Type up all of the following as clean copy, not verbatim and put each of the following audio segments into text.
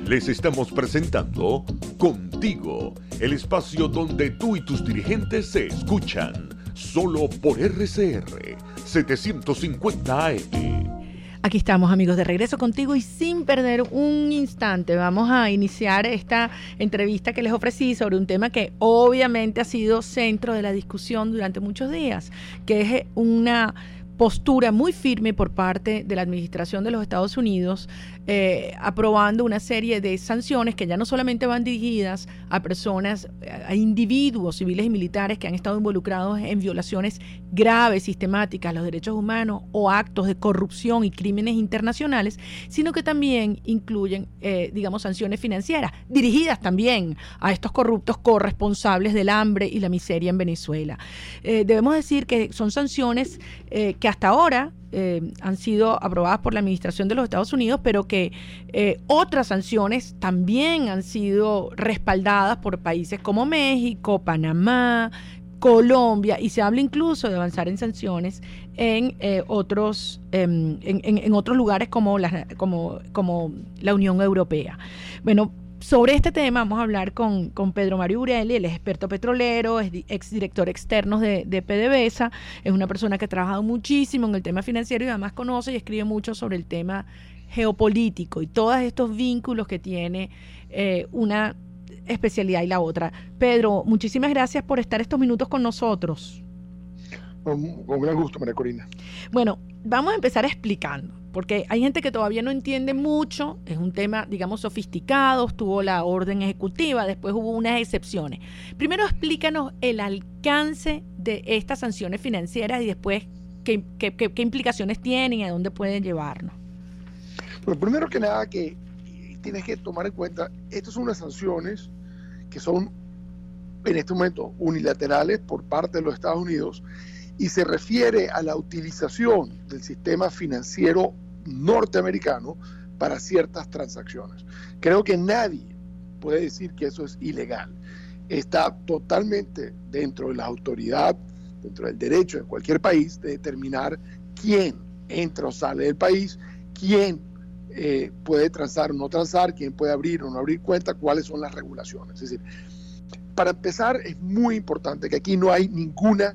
Les estamos presentando Contigo, el espacio donde tú y tus dirigentes se escuchan, solo por RCR 750 AM. Aquí estamos, amigos, de regreso contigo y sin perder un instante vamos a iniciar esta entrevista que les ofrecí sobre un tema que obviamente ha sido centro de la discusión durante muchos días, que es una postura muy firme por parte de la administración de los Estados Unidos, aprobando una serie de sanciones que ya no solamente van dirigidas a personas, a individuos civiles y militares que han estado involucrados en violaciones graves, sistemáticas a los derechos humanos o actos de corrupción y crímenes internacionales, sino que también incluyen, sanciones financieras, dirigidas también a estos corruptos corresponsables del hambre y la miseria en Venezuela. Debemos decir que son sanciones que hasta ahora han sido aprobadas por la administración de los Estados Unidos, pero que otras sanciones también han sido respaldadas por países como México, Panamá, Colombia, y se habla incluso de avanzar en sanciones en otros lugares como la Unión Europea. Bueno, sobre este tema vamos a hablar con Pedro Mario Urelli. Él es experto petrolero, es exdirector externo de PDVSA, es una persona que ha trabajado muchísimo en el tema financiero y además conoce y escribe mucho sobre el tema geopolítico y todos estos vínculos que tiene una especialidad y la otra. Pedro, muchísimas gracias por estar estos minutos con nosotros. Con gran gusto, María Corina. Bueno, vamos a empezar explicando, porque hay gente que todavía no entiende mucho, es un tema, digamos, sofisticado, estuvo la orden ejecutiva, después hubo unas excepciones. Primero explícanos el alcance de estas sanciones financieras y después qué implicaciones tienen y a dónde pueden llevarnos. Bueno, primero que nada que tienes que tomar en cuenta, estas son unas sanciones que son en este momento unilaterales por parte de los Estados Unidos y se refiere a la utilización del sistema financiero norteamericano para ciertas transacciones. Creo que nadie puede decir que eso es ilegal. Está totalmente dentro de la autoridad, dentro del derecho de cualquier país de determinar quién entra o sale del país, quién puede transar o no transar, quién puede abrir o no abrir cuenta, cuáles son las regulaciones. Es decir, para empezar, es muy importante que aquí no hay ninguna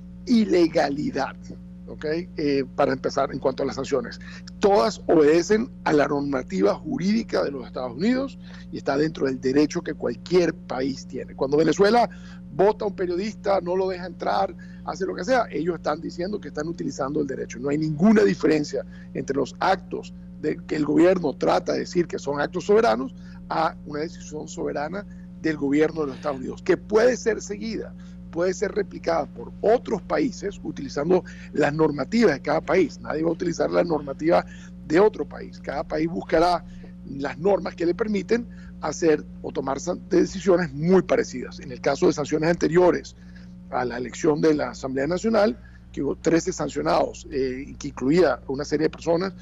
ilegalidad, ¿ok? Para empezar, en cuanto a las sanciones, todas obedecen a la normativa jurídica de los Estados Unidos y está dentro del derecho que cualquier país tiene. Cuando Venezuela vota a un periodista, no lo deja entrar, hace lo que sea, ellos están diciendo que están utilizando el derecho. No hay ninguna diferencia entre los actos que el gobierno trata de decir que son actos soberanos a una decisión soberana del gobierno de los Estados Unidos, que puede ser seguida, puede ser replicada por otros países utilizando las normativas de cada país. Nadie va a utilizar la normativa de otro país. Cada país buscará las normas que le permiten hacer o tomar decisiones muy parecidas. En el caso de sanciones anteriores a la elección de la Asamblea Nacional, que hubo 13 sancionados, que incluía una serie de personas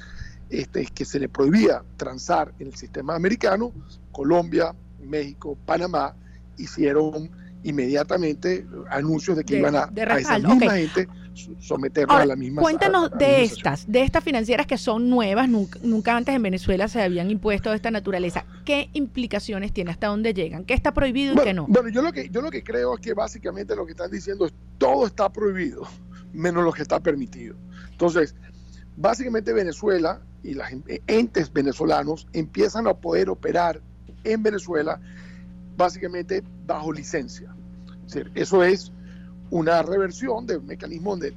que se le prohibía transar en el sistema americano, Colombia, México, Panamá, hicieron inmediatamente anuncios de que iban a esa misma gente someterlos a la misma. Cuéntanos de estas financieras que son nuevas, nunca antes en Venezuela se habían impuesto de esta naturaleza. ¿Qué implicaciones tiene? ¿Hasta dónde llegan? ¿Qué está prohibido y qué no? Bueno, yo lo que creo es que básicamente lo que están diciendo es todo está prohibido, menos lo que está permitido. Entonces, básicamente Venezuela y los entes venezolanos empiezan a poder operar en Venezuela básicamente bajo licencia. Es decir, eso es una reversión del mecanismo donde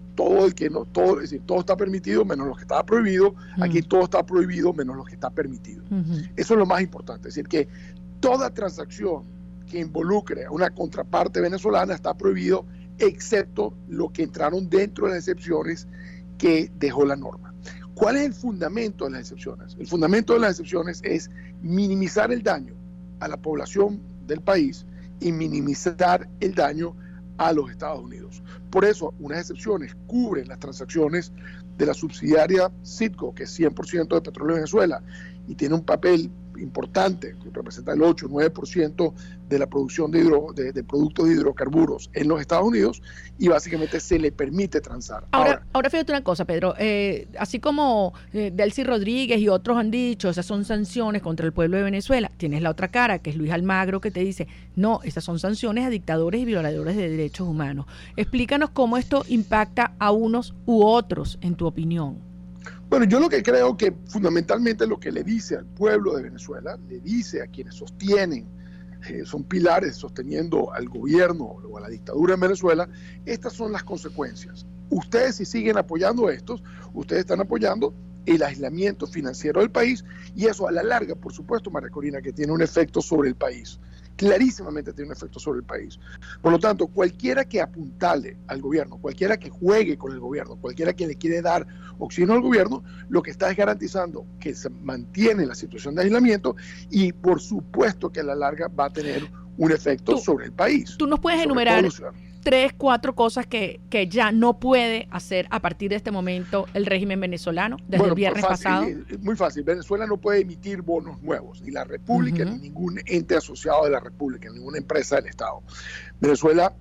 todo está permitido menos lo que estaba prohibido. Aquí todo está prohibido menos lo que está permitido. Eso es lo más importante. Es decir, que toda transacción que involucre a una contraparte venezolana está prohibido, excepto lo que entraron dentro de las excepciones que dejó la norma. ¿Cuál es el fundamento de las excepciones? El fundamento de las excepciones es minimizar el daño a la población del país y minimizar el daño a los Estados Unidos. Por eso, unas excepciones cubren las transacciones de la subsidiaria Citgo, que es 100% de petróleo de Venezuela, y tiene un papel importante, que representa el 8-9% de la producción de productos de hidrocarburos en los Estados Unidos, y básicamente se le permite transar. Ahora fíjate una cosa, Pedro, así como Delcy Rodríguez y otros han dicho, esas son sanciones contra el pueblo de Venezuela, tienes la otra cara, que es Luis Almagro, que te dice, no, esas son sanciones a dictadores y violadores de derechos humanos. Explícanos cómo esto impacta a unos u otros, en tu opinión. Bueno, yo lo que creo que fundamentalmente lo que le dice al pueblo de Venezuela, le dice a quienes sostienen, son pilares sosteniendo al gobierno o a la dictadura en Venezuela, estas son las consecuencias. Ustedes, si siguen apoyando estos, ustedes están apoyando el aislamiento financiero del país, y eso a la larga, por supuesto, María Corina, que tiene un efecto sobre el país. Clarísimamente tiene un efecto sobre el país. Por lo tanto, cualquiera que apuntale al gobierno, cualquiera que juegue con el gobierno, cualquiera que le quiere dar oxígeno al gobierno, lo que está es garantizando que se mantiene la situación de aislamiento, y por supuesto que a la larga va a tener un efecto sobre el país. Tú nos puedes enumerar 3, 4 cosas que ya no puede hacer a partir de este momento el régimen venezolano, desde el viernes pasado. Muy fácil. Venezuela no puede emitir bonos nuevos, ni la República, ni ningún ente asociado de la República, ninguna empresa del Estado. Venezuela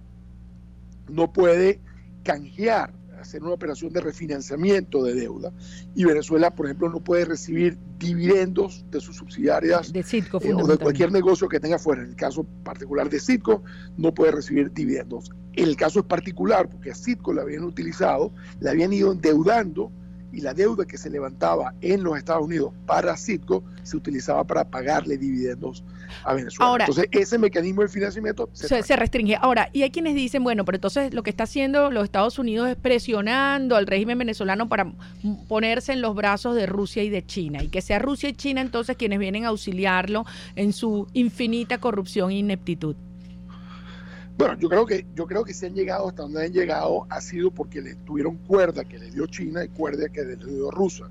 no puede canjear, hacer una operación de refinanciamiento de deuda, y Venezuela, por ejemplo, no puede recibir dividendos de sus subsidiarias de Citgo, o de cualquier negocio que tenga fuera. En el caso particular de Citgo, no puede recibir dividendos. En el caso es particular porque a Citgo la habían utilizado, la habían ido endeudando, y la deuda que se levantaba en los Estados Unidos para Citgo se utilizaba para pagarle dividendos a Venezuela. Ahora, entonces, ese mecanismo de financiamiento se restringe. Ahora, y hay quienes dicen, bueno, pero entonces lo que está haciendo los Estados Unidos es presionando al régimen venezolano para ponerse en los brazos de Rusia y de China, y que sea Rusia y China entonces quienes vienen a auxiliarlo en su infinita corrupción e ineptitud. Bueno, yo creo que si han llegado hasta donde han llegado ha sido porque le tuvieron cuerda que le dio China y cuerda que le dio Rusia.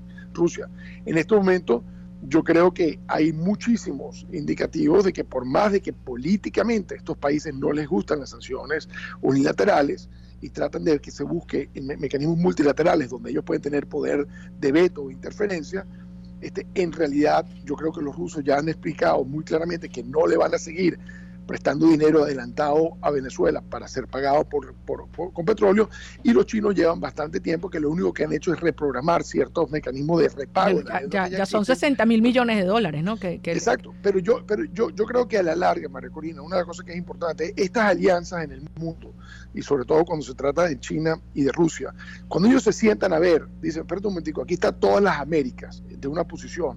En este momento yo creo que hay muchísimos indicativos de que, por más de que políticamente a estos países no les gustan las sanciones unilaterales y tratan de que se busque mecanismos multilaterales donde ellos pueden tener poder de veto o interferencia, en realidad yo creo que los rusos ya han explicado muy claramente que no le van a seguir prestando dinero adelantado a Venezuela para ser pagado con petróleo, y los chinos llevan bastante tiempo que lo único que han hecho es reprogramar ciertos mecanismos de repago. Ya son 60.000 millones de dólares, ¿no? Exacto, pero yo creo que a la larga, María Corina, una de las cosas que es importante, estas alianzas en el mundo, y sobre todo cuando se trata de China y de Rusia, cuando ellos se sientan a ver, dicen, espérate un momentico, aquí están todas las Américas de una posición,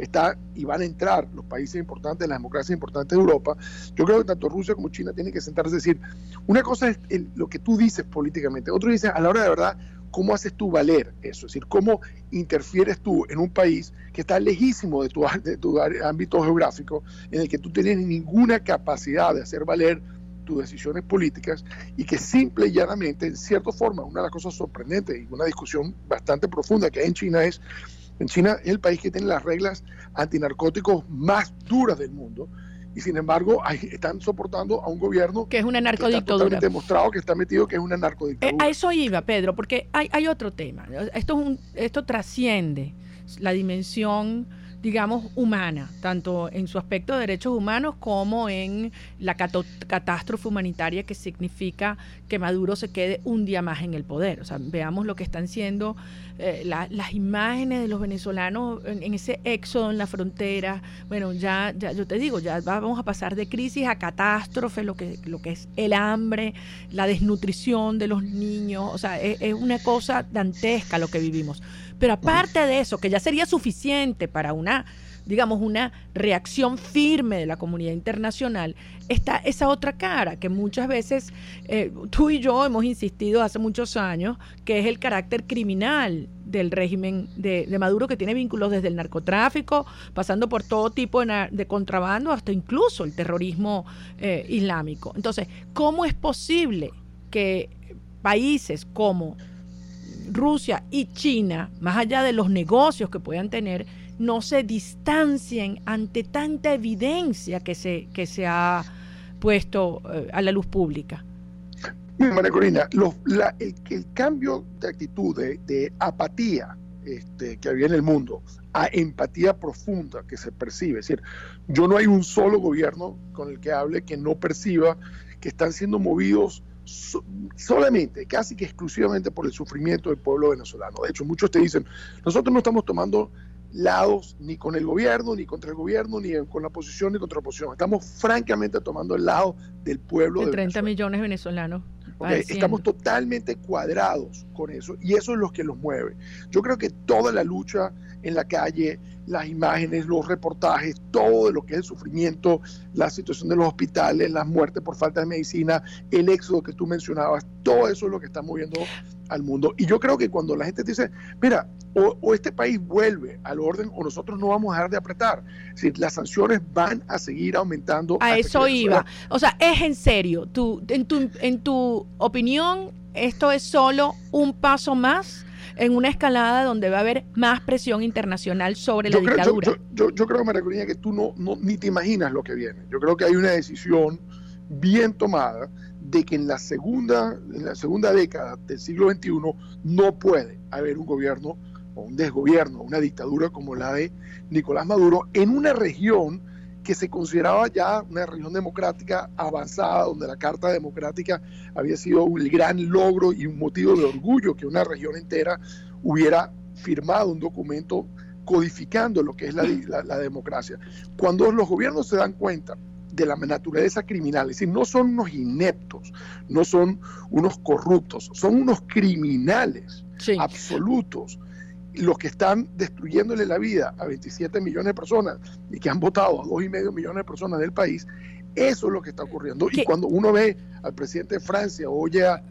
y van a entrar los países importantes, las democracias importantes de Europa. Yo creo que tanto Rusia como China tienen que sentarse a decir, una cosa es lo que tú dices políticamente, otro dice a la hora de verdad, ¿cómo haces tú valer eso? Es decir, ¿cómo interfieres tú en un país que está lejísimo de tu ámbito geográfico, en el que tú tienes ninguna capacidad de hacer valer tus decisiones políticas, y que simple y llanamente, en cierta forma, una de las cosas sorprendentes y una discusión bastante profunda que hay en China es el país que tiene las reglas antinarcóticos más duras del mundo, y sin embargo están soportando a un gobierno que es una narcodictadura. Que está totalmente demostrado que está metido, que es una narcodictadura. A eso iba, Pedro, porque hay otro tema. Esto trasciende la dimensión, digamos, humana, tanto en su aspecto de derechos humanos como en la catástrofe humanitaria que significa que Maduro se quede un día más en el poder. O sea, veamos lo que están siendo las imágenes de los venezolanos en ese éxodo en la frontera. Bueno, ya yo te digo, ya vamos a pasar de crisis a catástrofe, lo que es el hambre, la desnutrición de los niños. O sea, es una cosa dantesca lo que vivimos. Pero aparte de eso, que ya sería suficiente para una reacción firme de la comunidad internacional, está esa otra cara que muchas veces tú y yo hemos insistido hace muchos años, que es el carácter criminal del régimen de Maduro, que tiene vínculos desde el narcotráfico, pasando por todo tipo de contrabando, hasta incluso el terrorismo islámico. Entonces, ¿cómo es posible que países como Rusia y China, más allá de los negocios que puedan tener, no se distancien ante tanta evidencia que se ha puesto a la luz pública? Mira, María Corina, el cambio de actitud, de apatía que había en el mundo a empatía profunda que se percibe. Es decir, yo no hay un solo gobierno con el que hable que no perciba que están siendo movidos solamente, casi que exclusivamente por el sufrimiento del pueblo venezolano. De hecho, muchos te dicen, nosotros no estamos tomando lados ni con el gobierno, ni contra el gobierno, ni con la oposición, ni contra la oposición. Estamos francamente tomando el lado del pueblo de 30 millones de venezolanos. Okay, estamos totalmente cuadrados con eso y eso es lo que los mueve. Yo creo que toda la lucha en la calle, las imágenes, los reportajes, todo de lo que es el sufrimiento, la situación de los hospitales, las muertes por falta de medicina, el éxodo que tú mencionabas, todo eso es lo que está moviendo al mundo. Y yo creo que cuando la gente dice, mira, o este país vuelve al orden o nosotros no vamos a dejar de apretar. Es decir, las sanciones van a seguir aumentando. A eso iba. O sea, es en serio. En tu opinión, ¿esto es solo un paso más en una escalada donde va a haber más presión internacional sobre la dictadura? Yo creo, María Corina, que tú no ni te imaginas lo que viene. Yo creo que hay una decisión bien tomada de que en la segunda década del siglo XXI no puede haber un gobierno o un desgobierno, una dictadura como la de Nicolás Maduro en una región que se consideraba ya una región democrática avanzada, donde la Carta Democrática había sido un gran logro y un motivo de orgullo que una región entera hubiera firmado un documento codificando lo que es la democracia. Cuando los gobiernos se dan cuenta de la naturaleza criminal, es decir, no son unos ineptos, no son unos corruptos, son unos criminales absolutos, los que están destruyéndole la vida a 27 millones de personas y que han votado a 2,5 millones de personas del país. Eso es lo que está ocurriendo. Y cuando uno ve al presidente de Francia, oye a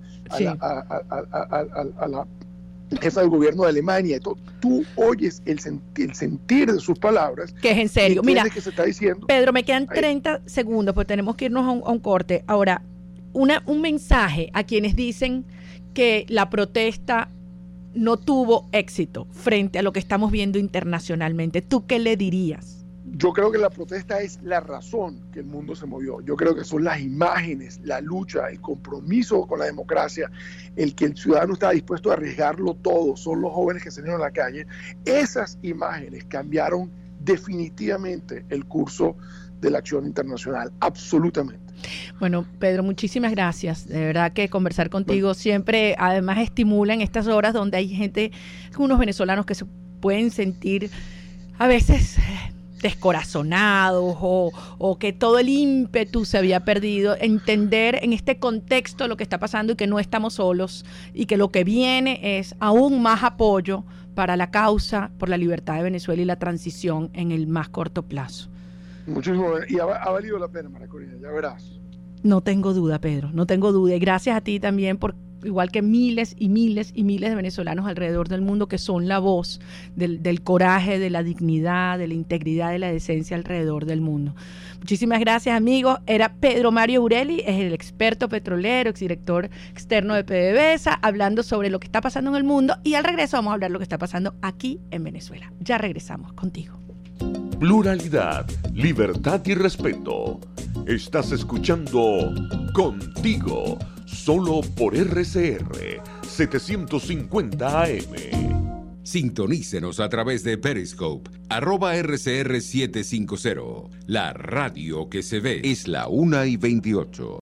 la jefa del gobierno de Alemania, tú oyes el sentir de sus palabras. Que es en serio. Mira, que se está diciendo. Pedro, me quedan 30 segundos, pues tenemos que irnos a un corte. Ahora, un mensaje a quienes dicen que la protesta no tuvo éxito frente a lo que estamos viendo internacionalmente. ¿Tú qué le dirías? Yo creo que la protesta es la razón que el mundo se movió. Yo creo que son las imágenes, la lucha, el compromiso con la democracia, el que el ciudadano está dispuesto a arriesgarlo todo, son los jóvenes que salieron a la calle. Esas imágenes cambiaron definitivamente el curso de la acción internacional, absolutamente. Bueno, Pedro, muchísimas gracias. De verdad que conversar contigo siempre, además, estimula en estas horas donde hay gente, unos venezolanos que se pueden sentir a veces descorazonados o que todo el ímpetu se había perdido. Entender en este contexto lo que está pasando y que no estamos solos y que lo que viene es aún más apoyo para la causa por la libertad de Venezuela y la transición en el más corto plazo. Muchísimo, y ha valido la pena, María Corina, ya verás. No tengo duda, Pedro, no tengo duda. Y gracias a ti también, por igual que miles y miles y miles de venezolanos alrededor del mundo que son la voz del coraje, de la dignidad, de la integridad, de la decencia alrededor del mundo. Muchísimas gracias, amigos. Era Pedro Mario Burelli, es el experto petrolero, exdirector externo de PDVSA, hablando sobre lo que está pasando en el mundo. Y al regreso vamos a hablar de lo que está pasando aquí en Venezuela. Ya regresamos contigo. Pluralidad, libertad y respeto. Estás escuchando Contigo, solo por RCR 750 AM. Sintonícenos a través de Periscope, @RCR750. La radio que se ve es la 1:28.